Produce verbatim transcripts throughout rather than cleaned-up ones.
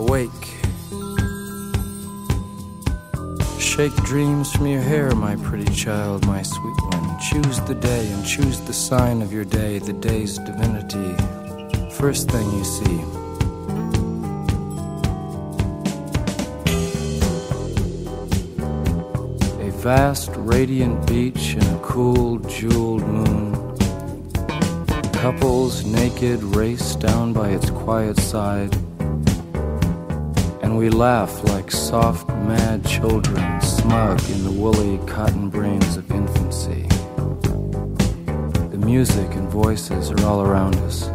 Wake. Shake dreams from your hair, my pretty child, my sweet one. Choose the day and choose the sign of your day, the day's divinity. First thing you see. A vast, radiant beach and a cool, jeweled moon. Couples naked race down by its quiet side. And we laugh like soft, mad children, smug in the woolly cotton brains of infancy. The music and voices are all around us.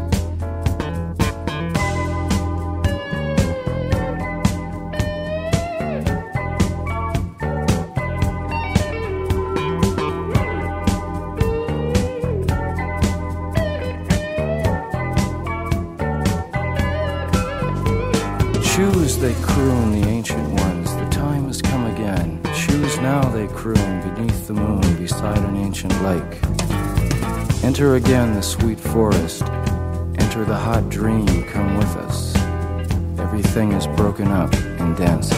Choose, they croon, the ancient ones, the time has come again. Choose now, they croon, beneath the moon, beside an ancient lake. Enter again the sweet forest, enter the hot dream, come with us. Everything is broken up in dances.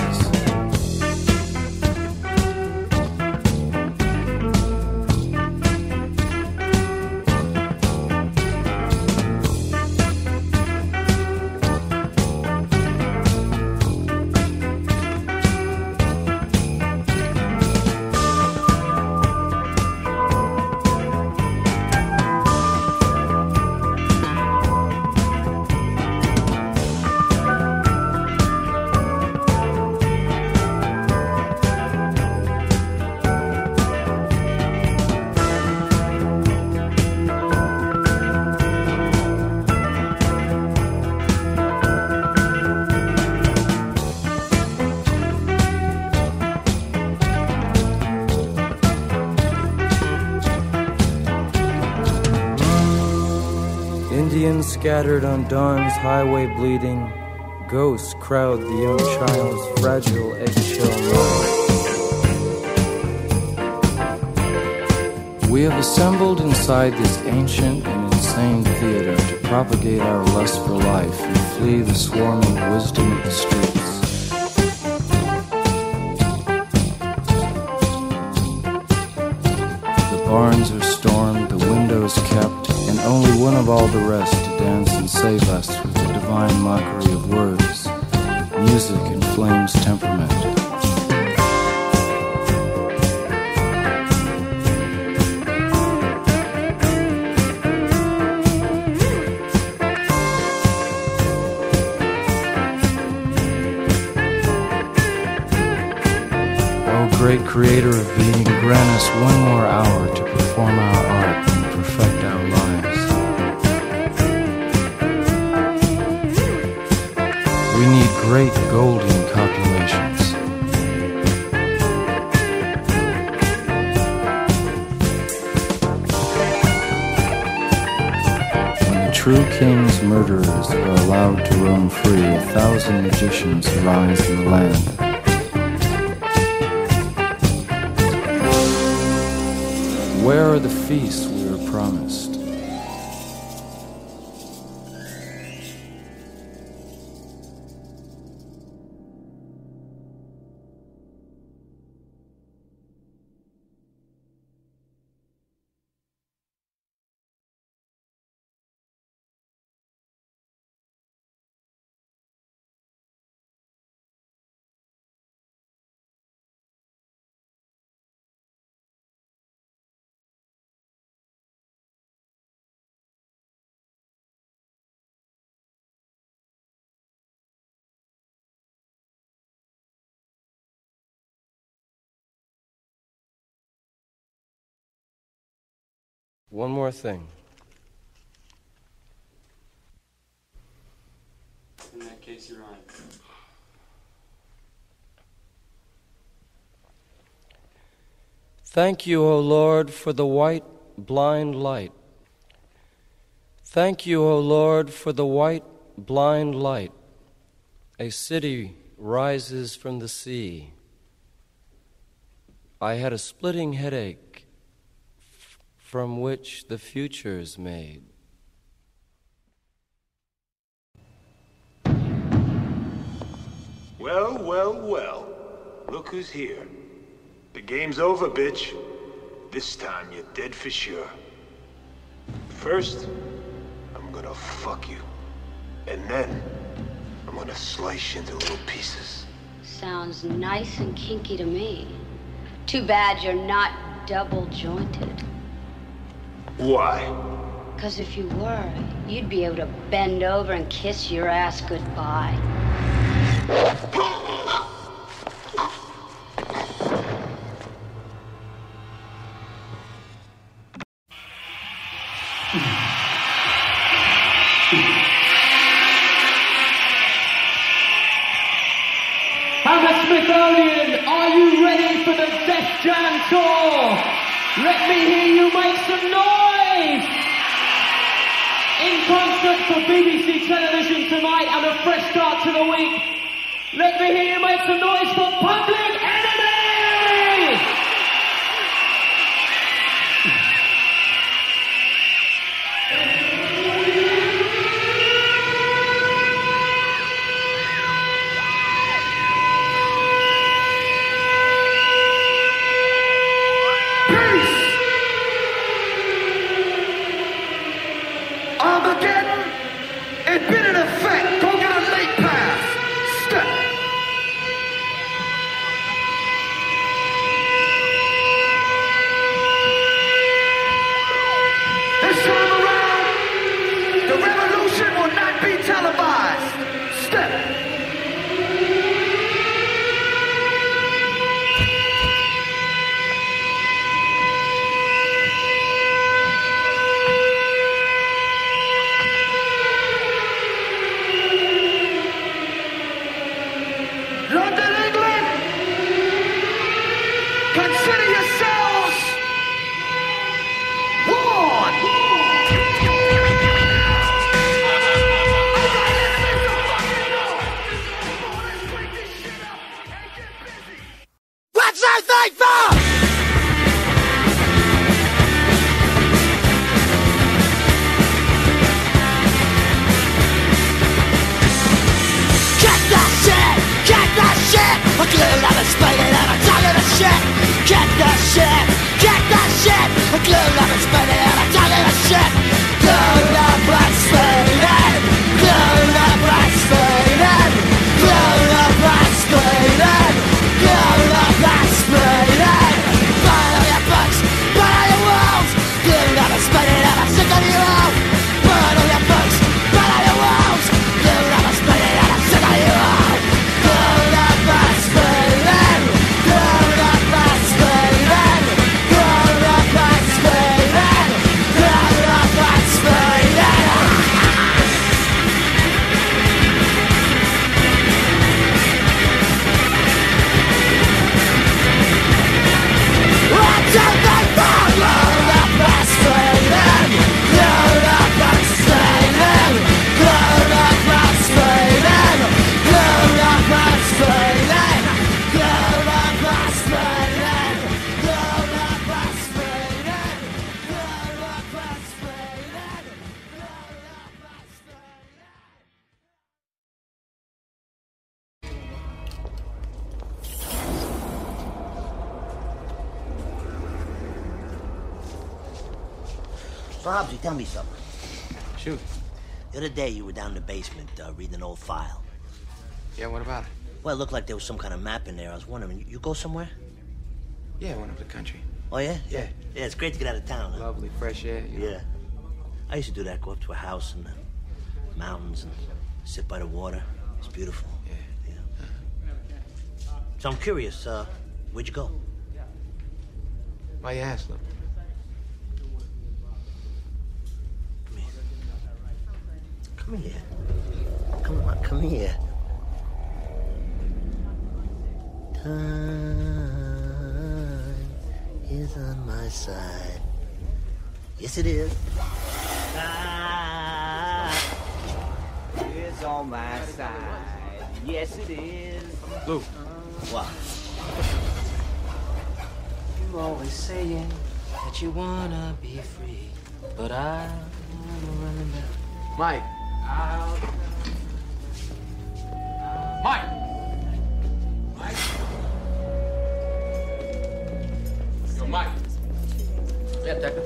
Indians scattered on dawn's highway bleeding, ghosts crowd the young child's fragile eggshell mind. We have assembled inside this ancient and insane theater to propagate our lust for life and flee the swarming wisdom of the streets. The barns are stormed, the windows kept, and only one of all the rest to dance and save us with the divine mockery of words, music and flame's temperament. Oh, great creator of being, grant us one more hour to perform our art and perfect our lives. We need great golden copulations. When the true king's murderers are allowed to roam free, a thousand magicians arise in the land. Where are the feasts we were promised? One more thing. In that case, you're on. Thank you, O Lord, for the white, blind light. Thank you, O Lord, for the white, blind light. A city rises from the sea. I had a splitting headache from which the future's made. Well, well, well. Look who's here. The game's over, bitch. This time you're dead for sure. First, I'm gonna fuck you. And then, I'm gonna slice you into little pieces. Sounds nice and kinky to me. Too bad you're not double-jointed. Why? Because if you were, you'd be able to bend over and kiss your ass goodbye. Hammersmithonian, are you ready for the Def Jam Tour? Let me hear you make some noise! In concert for B B C television tonight and a fresh start to the week, let me hear you make some noise for Public Enemy! Armageddon, it's been in effect. Go get a late pass. Step. This time around, the revolution will not be televised. Step. London, England, consider yourselves warned. What's that thing for? Get that shit! Get that shit! I glued up and sprayed it and I dug in the shit! Get that shit! Get that shit! I glued up and sprayed it and I dug in the shit! Glued up and sprayed it! Glued up and sprayed it! Glued up and sprayed it! Glued up and sprayed it! Burn all your books! Burn all your walls! Glued up and sprayed it and I'm sick of you all! Burn all your books! Burn all your walls! Glued up and sprayed it and I'm sick of you all! Glued up and sprayed it! Glued up and sprayed it! Glued up and sprayed it! Glued up and sprayed it! One, two, three, four! Glued up and sprayed it! Glued up and sprayed it! Glued up and sprayed it! Glued up and sprayed it! Glued up and sprayed it! Glued up and sprayed it! Glued up and sprayed it! Glued up and sprayed it! So, Hobbsy, tell me something. Shoot. The other day, you were down in the basement uh, reading an old file. Yeah, what about it? Well, it looked like there was some kind of map in there. I was wondering, you, you go somewhere? Yeah, I went up the country. Oh, yeah? Yeah. Yeah, it's great to get out of town, huh? Lovely, fresh air. You know? Yeah. I used to do that, go up to a house in the mountains and sit by the water. It's beautiful. Yeah. Yeah. So I'm curious, uh, where'd you go? Why you ask, look? Come here. Come here. Come on, come here. Time is on my side. Yes, it is. Time is on my side. Yes, it is. Lou. What? You always saying that you wanna be free, but I'm running back. Mike. Mike! Mike. Yeah, Detective.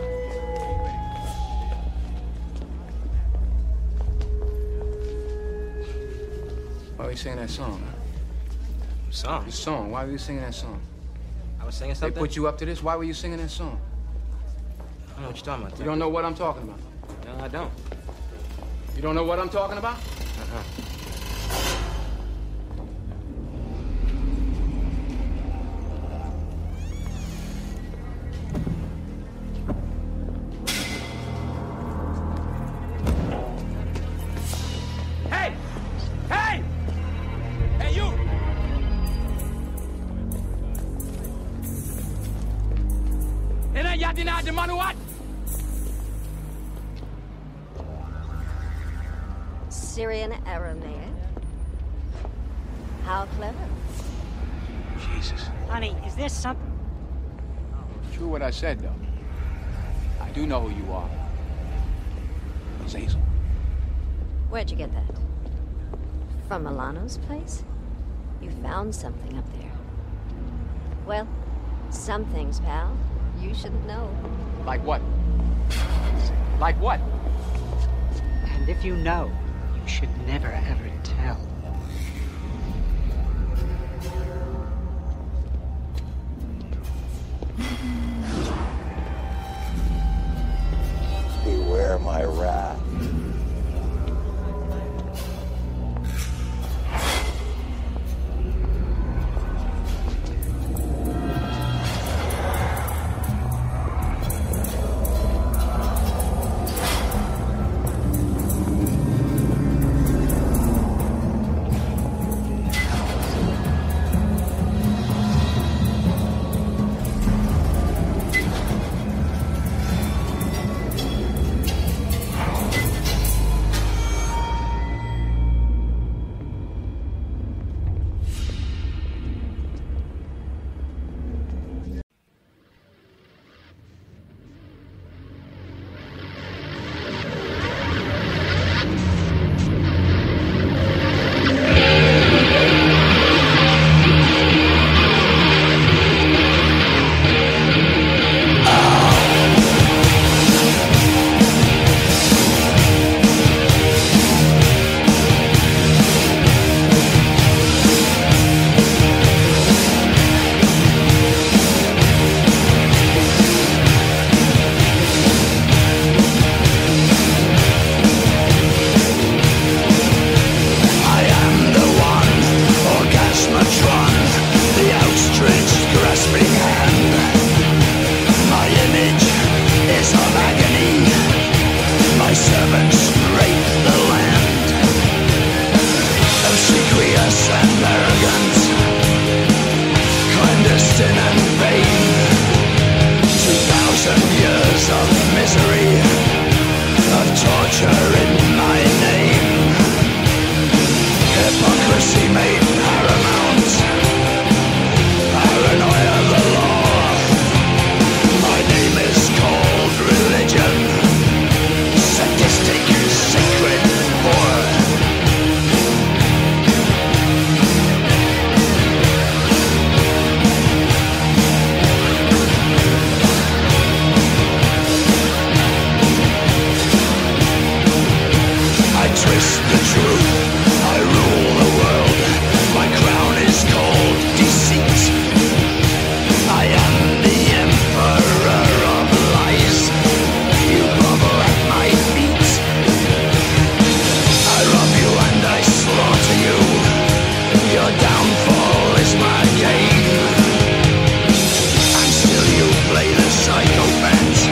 Why were you singing that song, huh? Song? The song. Why were you singing that song? I was singing something? They put you up to this? Why were you singing that song? I don't know what you're talking about. You don't know what I'm talking about? No, I don't. You don't know what I'm talking about? Uh-uh. Hey! Hey! Hey, you! Ina yadina di manuat? Syrian Aramaic? How clever. Jesus. Honey, is there something? True what I said, though. I do know who you are. It's Hazel. Where'd you get that? From Milano's place? You found something up there. Well, some things, pal, you shouldn't know. Like what? Like what? And if you know, you should never ever tell. Beware my wrath.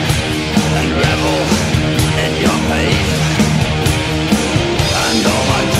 And revel in your pain. And all my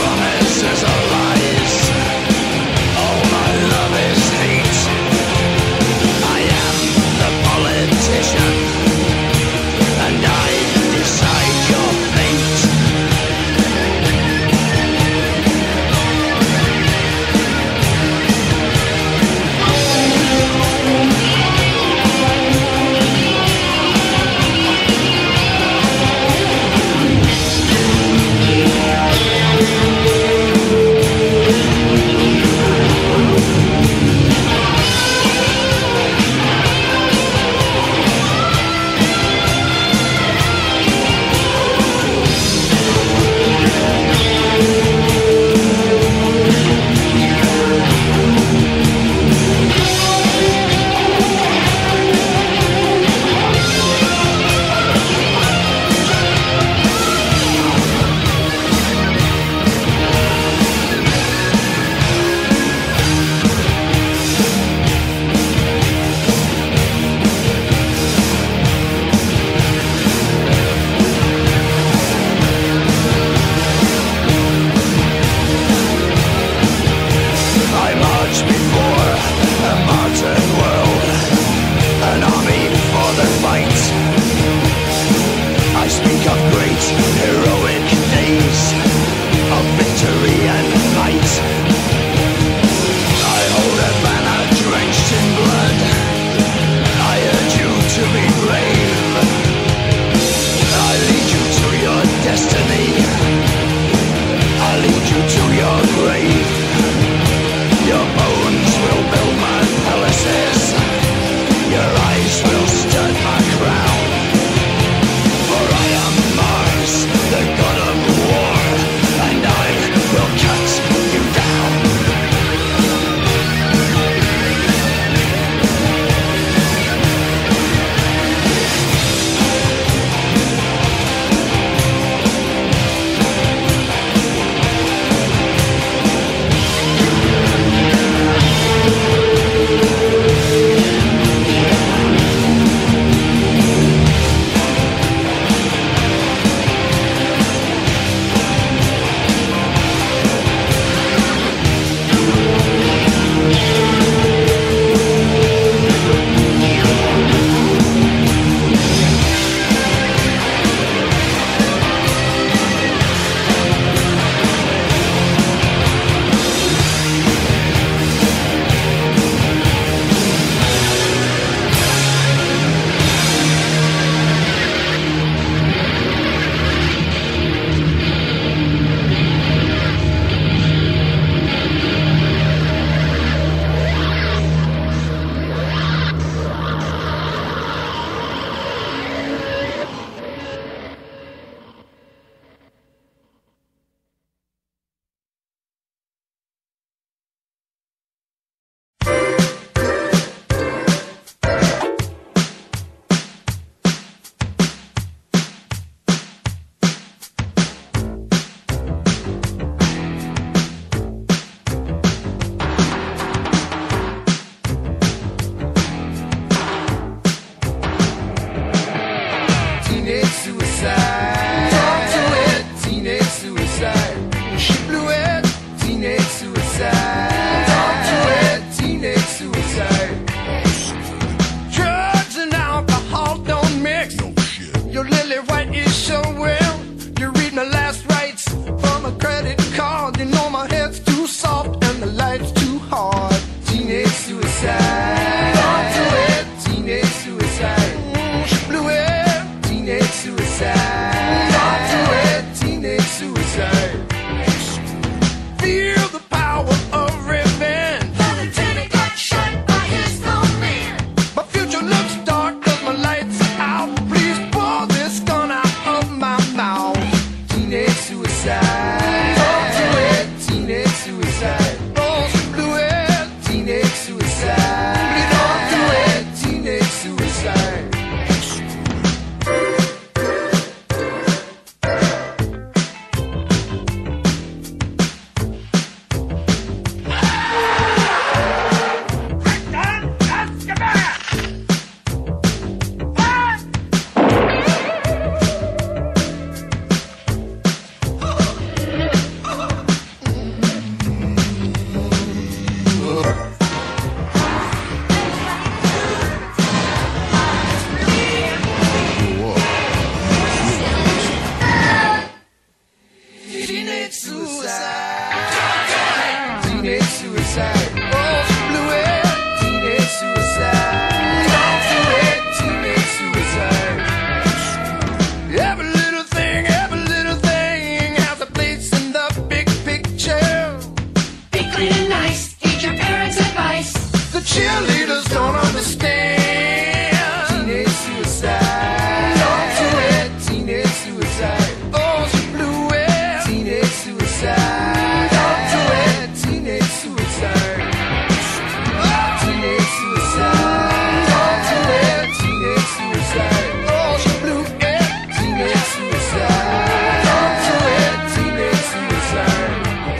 teenage suicide. Teenage suicide. Oh, Bluey, teenage suicide. Don't do it, teenage suicide. Every little thing, every little thing has a place in the big picture. Be clean and nice, heed your parents' advice. The cheerleaders don't understand. Teenage suicide. Don't do it, teenage suicide. Oh, Bluey, teenage suicide. Don't do it, teenage suicide. Oh, teenage suicide. Don't do it, teenage suicide. Oh, Bluey, teenage suicide. Don't do it, teenage suicide.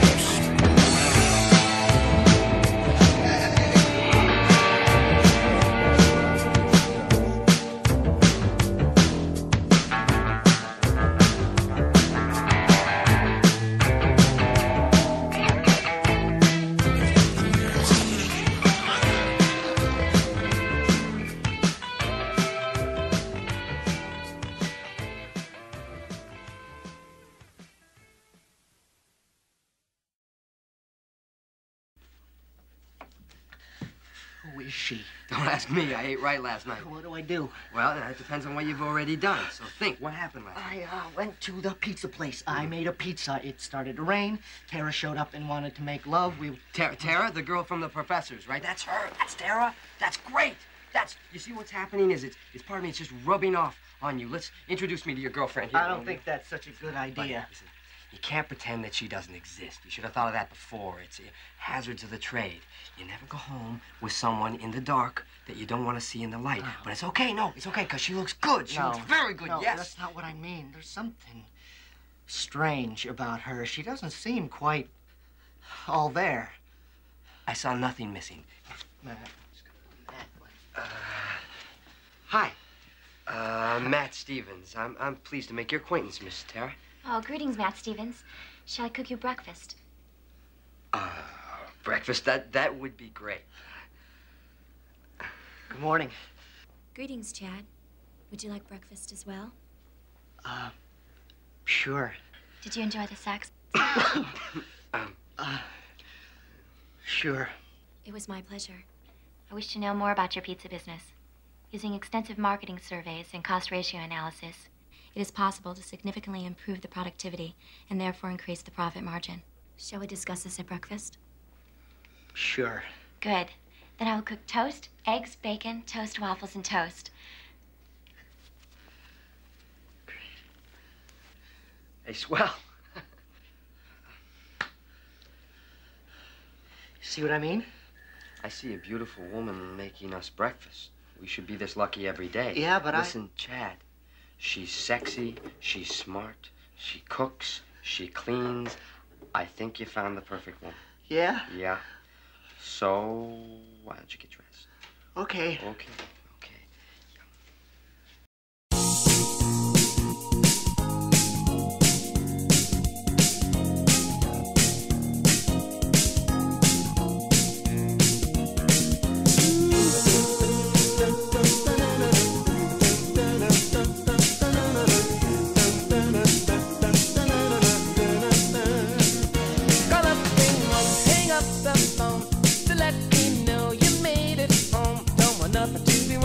Who is she? Don't ask me. I ate right last night. What do I do? Well, that depends on what you've already done. So think, what happened last night? I uh, went to the pizza place. I made a pizza. It started to rain. Tara showed up and wanted to make love. We... Tara, Tara, the girl from the professors, right? That's her. That's Tara. That's great. That's, you see what's happening is it's, it's part of me, it's just rubbing off on you. Let's introduce me to your girlfriend here. I don't think that's such a good idea. But, listen, you can't pretend that she doesn't exist. You should have thought of that before. It's uh, hazards of the trade. You never go home with someone in the dark that you don't want to see in the light. No. But it's okay, no, it's okay, because she looks good. She No. looks very good, No, yes. that's not what I mean. There's something strange about her. She doesn't seem quite all there. I saw nothing missing. Matt. Uh, hi. Uh, Matt Stevens. I'm, I'm pleased to make your acquaintance, Miss Tara. Oh, greetings, Matt Stevens. Shall I cook you breakfast? Uh, breakfast? That, that would be great. Good morning. Greetings, Chad. Would you like breakfast as well? Uh, sure. Did you enjoy the sex? um, uh, sure. It was my pleasure. I wish to know more about your pizza business. Using extensive marketing surveys and cost ratio analysis, it is possible to significantly improve the productivity and therefore increase the profit margin. Shall we discuss this at breakfast? Sure. Good. Then I will cook toast, eggs, bacon, toast, waffles, and toast. Hey, swell. See what I mean? I see a beautiful woman making us breakfast. We should be this lucky every day. Yeah, but I... Listen, Chad, she's sexy, she's smart, she cooks, she cleans. I think you found the perfect woman. Yeah? Yeah. So, why don't you get dressed? Okay. Okay. Hang up the phone to let me know you made it home. Don't want nothing to be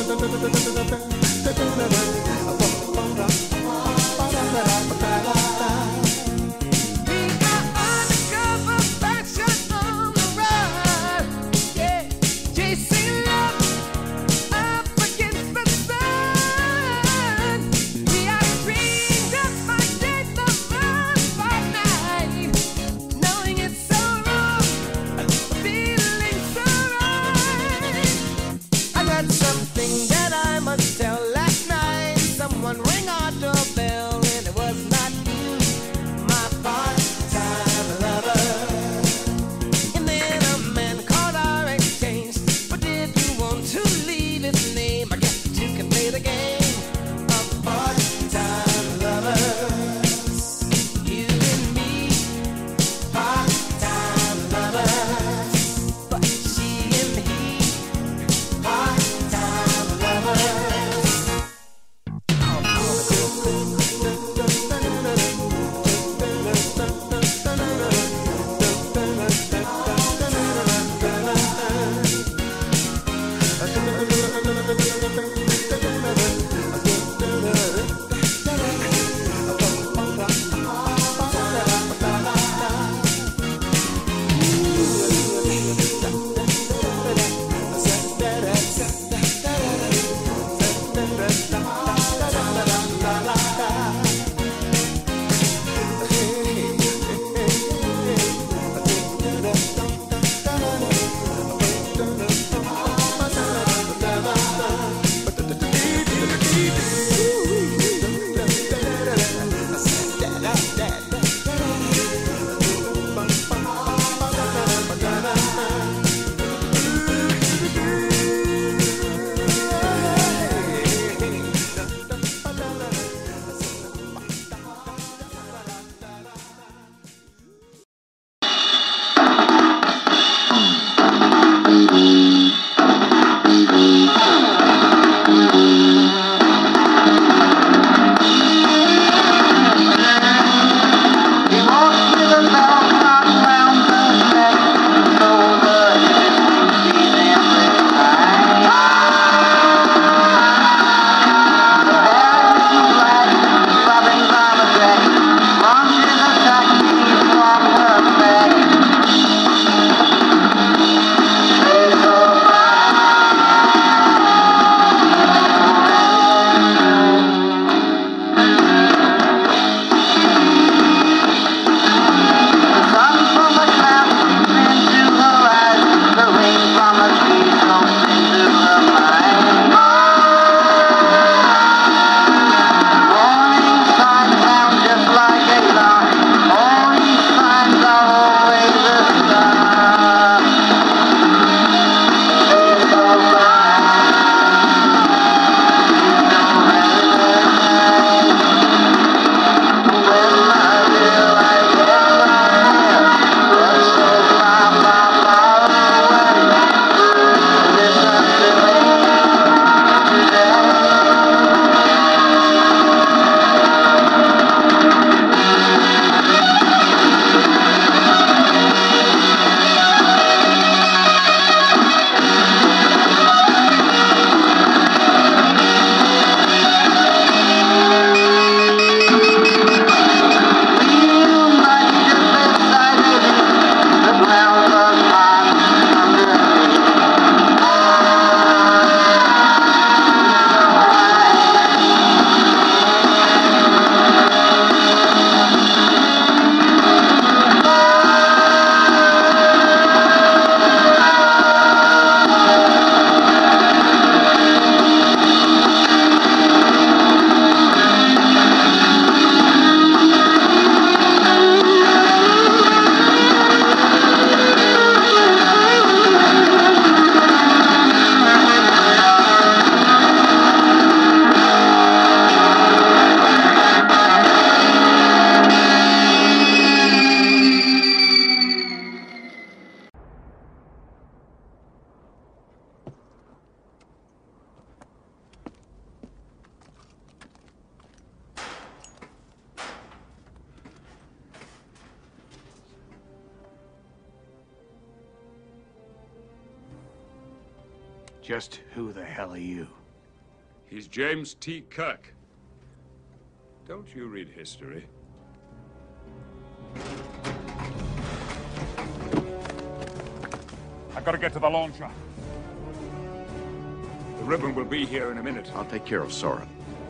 Just who the hell are you? He's James T. Kirk. Don't you read history? I've got to get to the launcher. The ribbon will be here in a minute. I'll take care of Soren.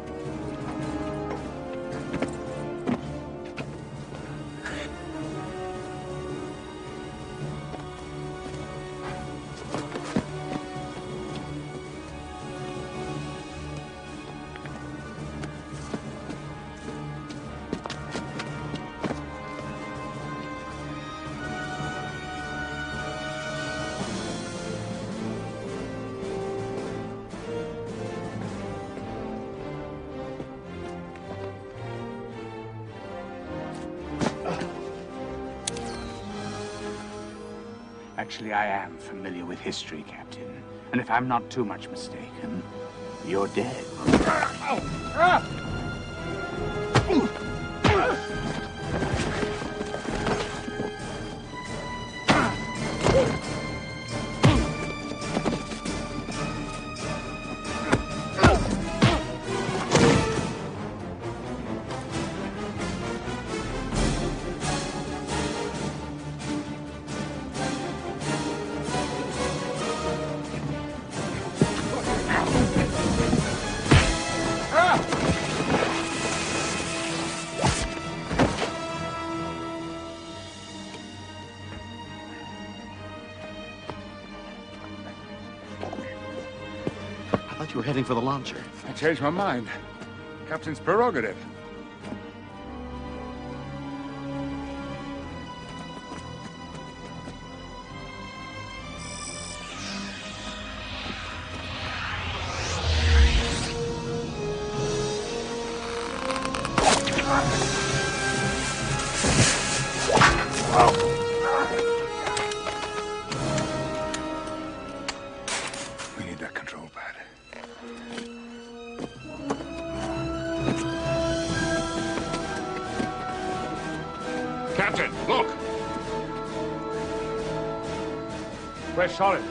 Actually, I am familiar with history, Captain. And if I'm not too much mistaken, you're dead. You were heading for the launcher. I changed my mind. Captain's prerogative. We need that control pad. Captain, look! We're solid.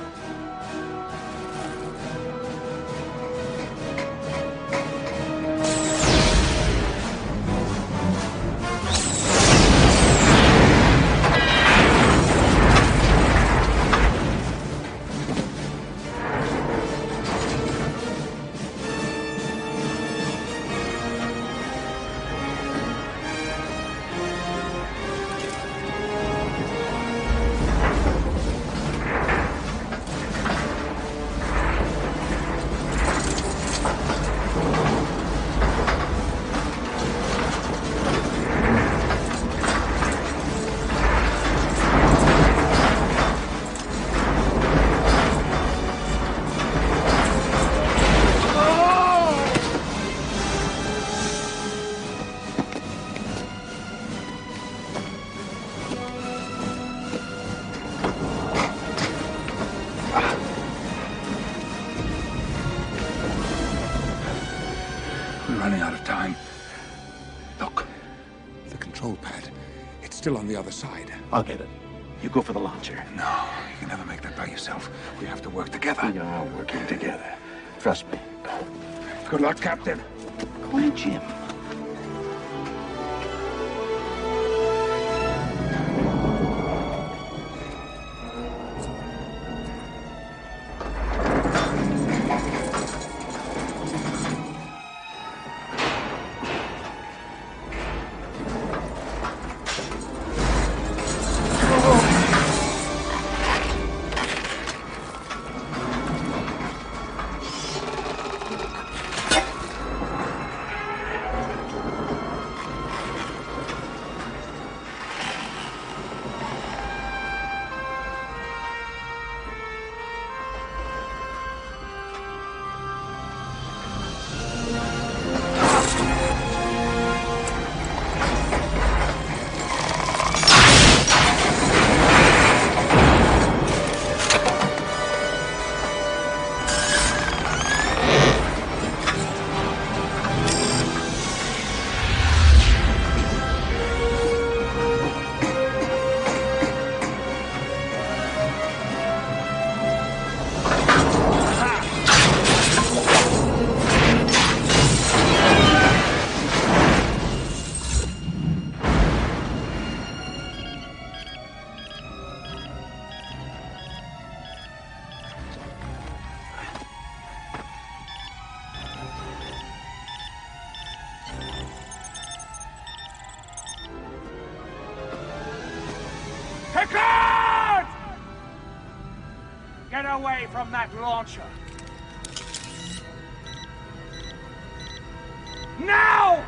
Running out of time. Look, the control pad. It's still on the other side. I'll get it. You go for the launcher. No, you can never make that by yourself. We have to work together. We are working together. Trust me. Good luck, Captain. Call me Jim. away from that launcher. Now!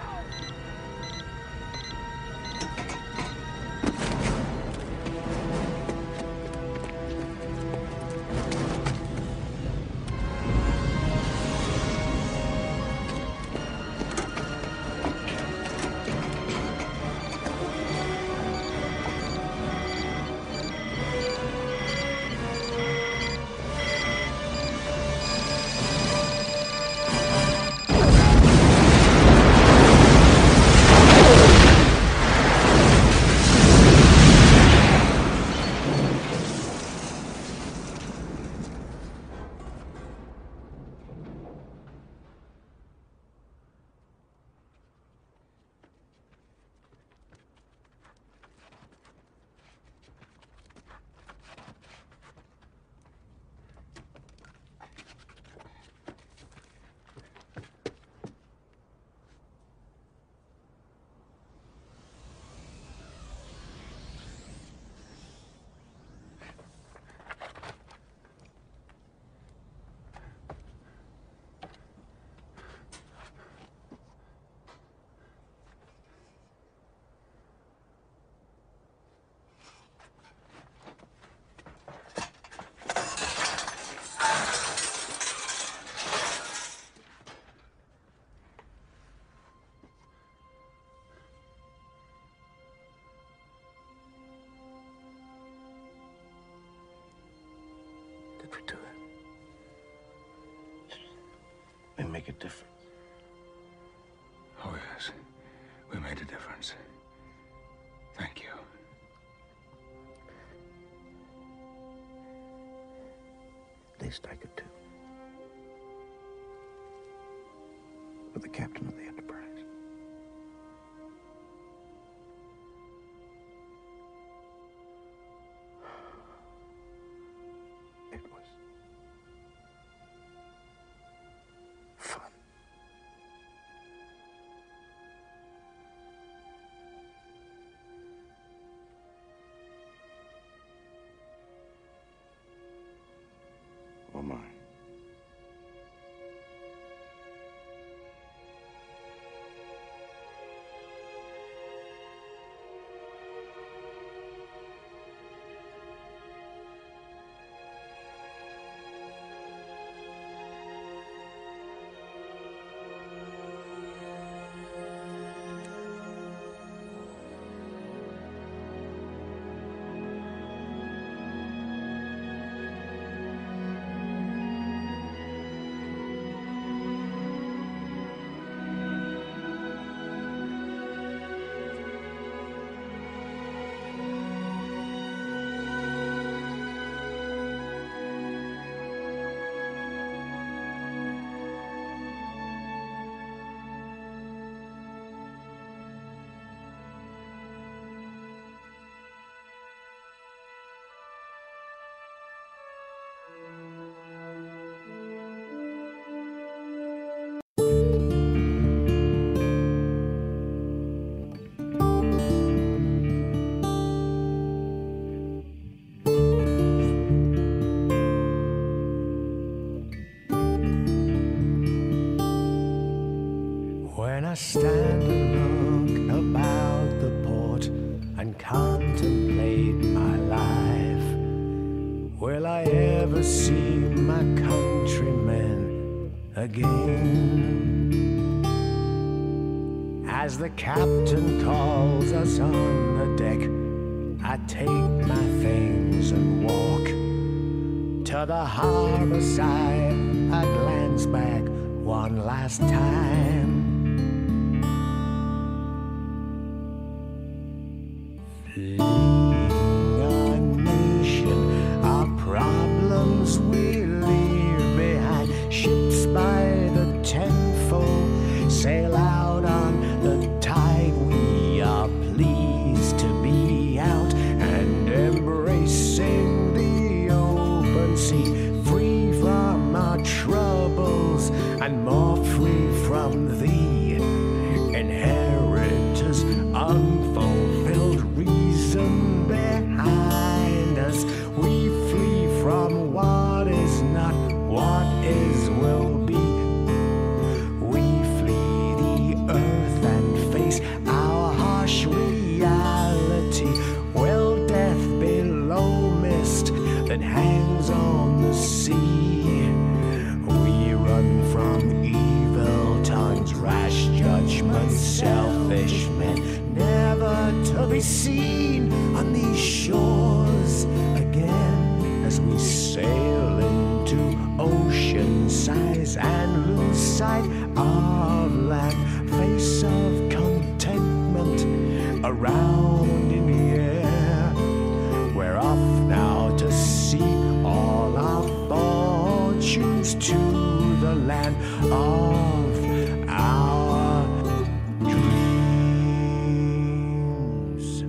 We do it. We make a difference. Oh, yes. We made a difference. Thank you. At least I could too. With the captain of the Enterprise. It was fun. Or mine. When I stand and look about the port and contemplate my life, will I ever see my countrymen again? As the captain calls us on the deck, I take my things and walk to the harbor side. I glance back one last time. Fleeing our nation, our problems we leave behind. Ships by the tenfold sail out on the tide. We are pleased to be out and embracing the open sea, free from our troubles and more free from the inheritors, unfulfilled reason behind us. We flee from what is be seen on these shores again as we sail into ocean size and lose sight of land. Face of contentment around in the air. We're off now to seek all our fortunes to the land of our dreams.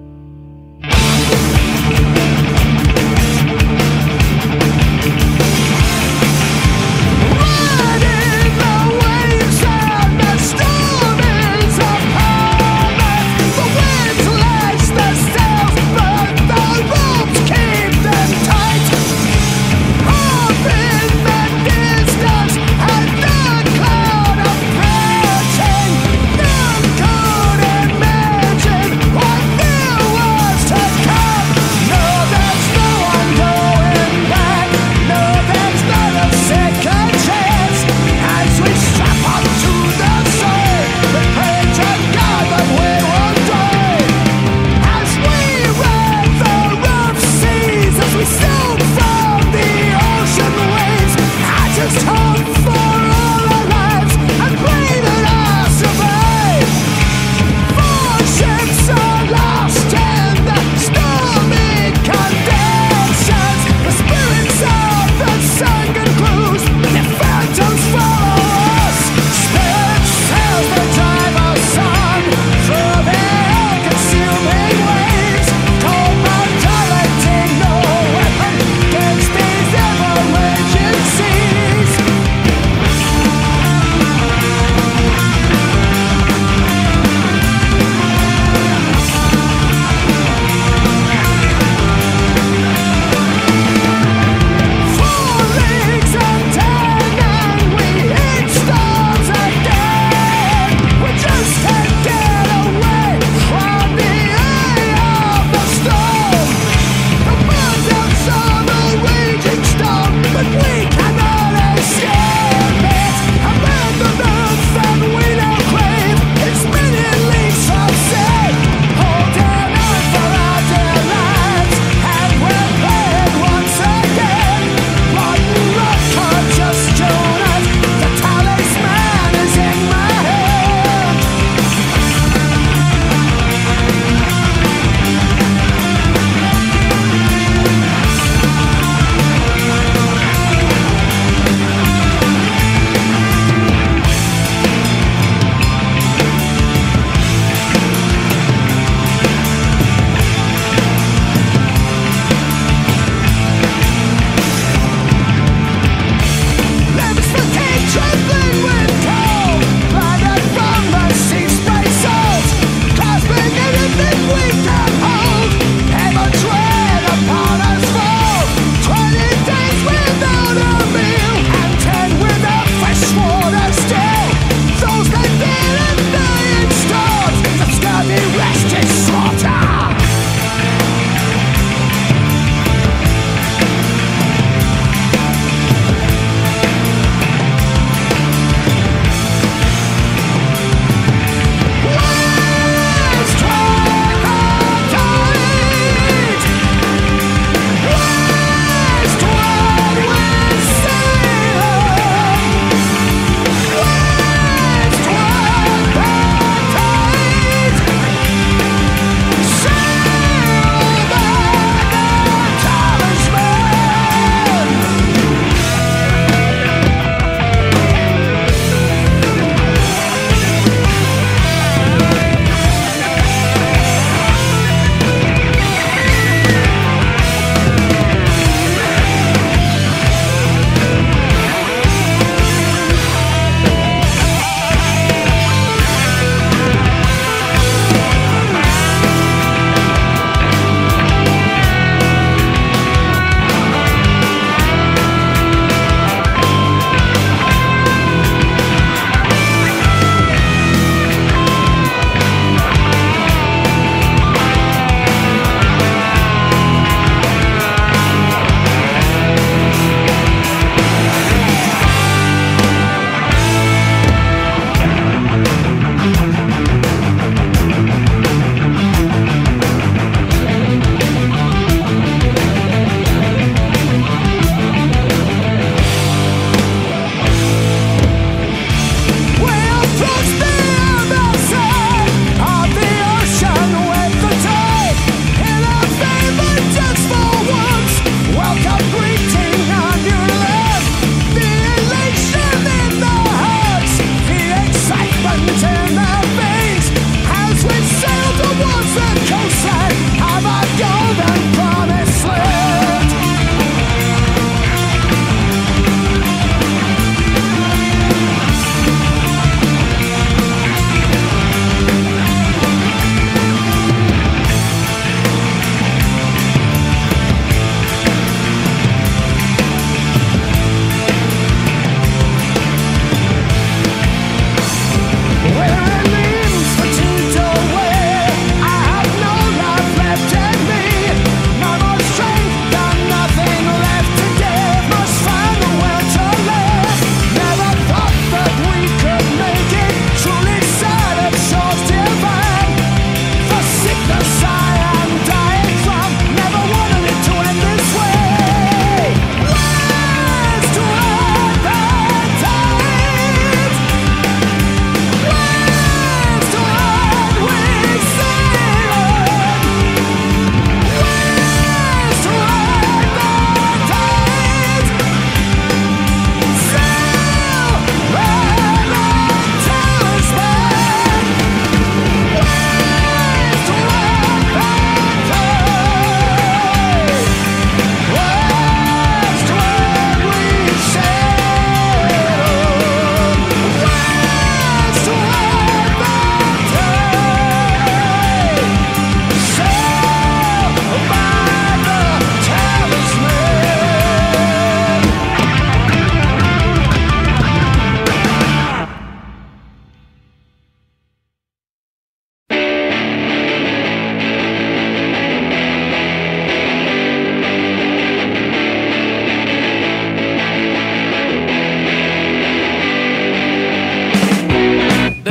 Riding the waves and the storm is upon us. The winds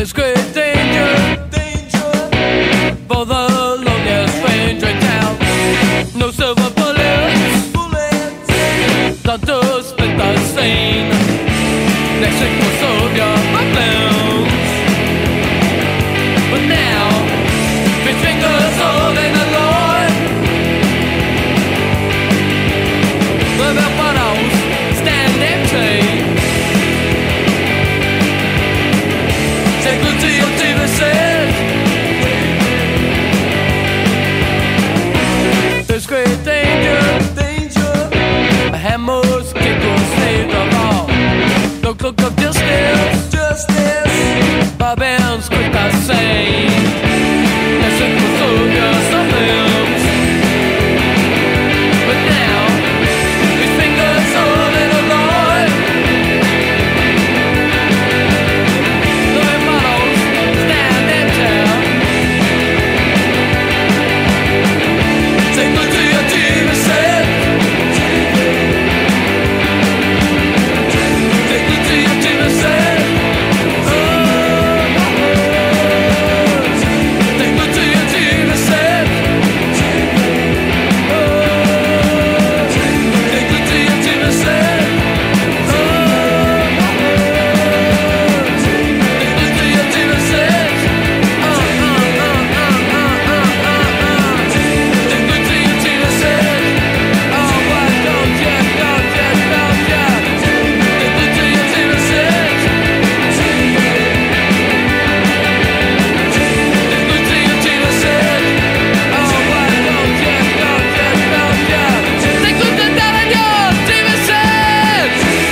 There's great danger, danger for the loneliest stranger in town. No silver bullets, bullets, not to split the scene. Next week will solve your problems. But now, his fingers holding the Lord. The bottles stand empty. Take good to your T V set. There's great danger, danger. A hammer's kick will save the law. No cloak of justice, justice. Bob Ann's quick I say. Let's look for soldiers, some limbs. But now, his fingers holding the Lord. The models stand and tell. Take good to your T V set. Take good to your T V set. Oh, take good to your T V set. Oh, take good to your T V set. Oh, take good to your T V set. Oh, uh, uh, uh, uh, uh, uh, uh. Take good to your T V set. Oh, why don't you, don't you, don't you? Take good to your T V set. Take good to your T V set. Oh, why don't you, don't you, don't you? Take good to that on your T V set.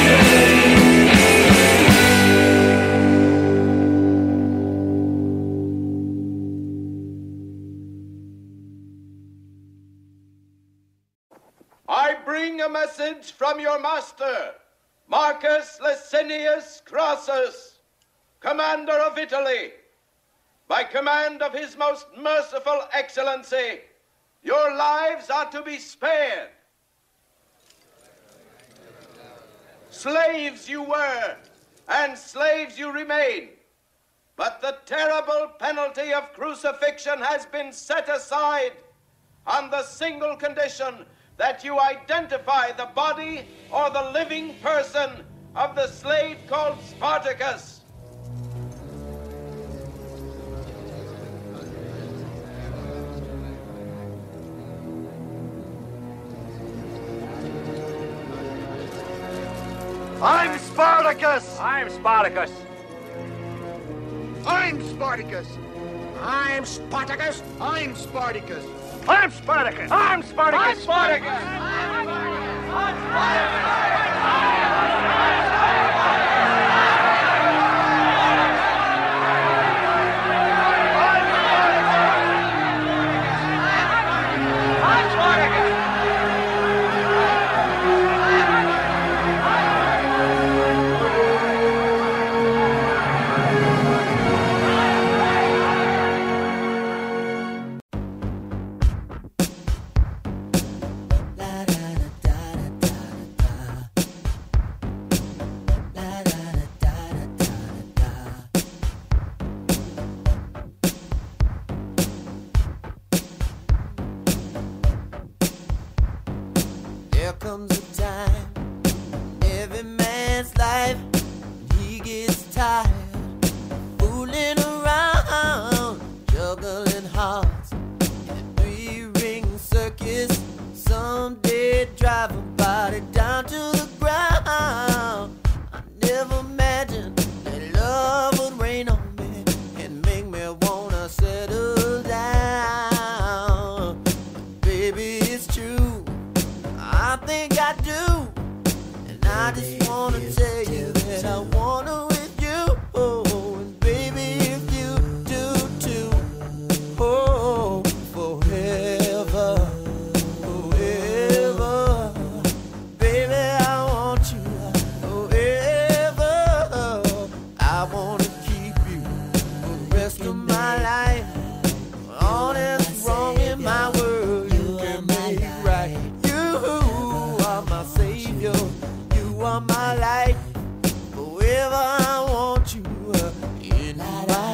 I bring a message from your master, Marcus Licinius Crassus, commander of Italy. By command of his most merciful excellency, your lives are to be spared. Slaves you were, and slaves you remain. But the terrible penalty of crucifixion has been set aside on the single condition that you identify the body or the living person of the slave called Spartacus. I'm Spartacus! I'm Spartacus. I'm Spartacus! I'm Spartacus! I'm Spartacus! I'm Spartacus. I'm Spartacus. I'm Spartacus. There comes a time in every man's life when he gets tired fooling around, juggling hearts in a three-ring circus. Someday drive a body down to the ground. I never imagined that love would rain on me and make me wanna settle down. But baby, it's true, I think I do, and I just wanna tell you that I wanna with you, oh, and baby if you do too, oh, forever, forever, baby I want you forever, I wanna keep you for the rest of my life. All that's wrong in my world you can make right. You are my savior, you are my life, forever I want you uh, in my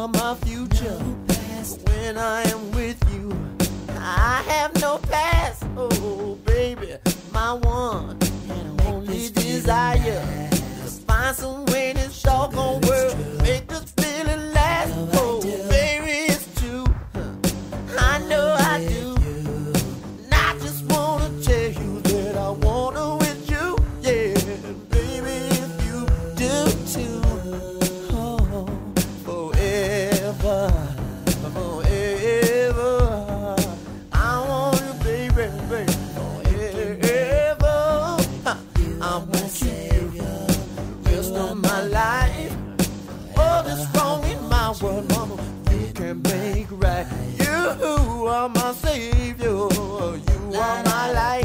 are my future. When I am with you, I have no past. Oh, baby, my one and only desire. To find some way in this doggone world, make this feeling last. Oh, baby, it's true. I know I do. And I just wanna tell you that I wanna with you. Yeah, baby, if you do too. Oh, forever, forever. I want you, baby, baby, forever. I want you the rest of my life. All that's wrong in my world, mama, you can make right. You are my savior. You are my life.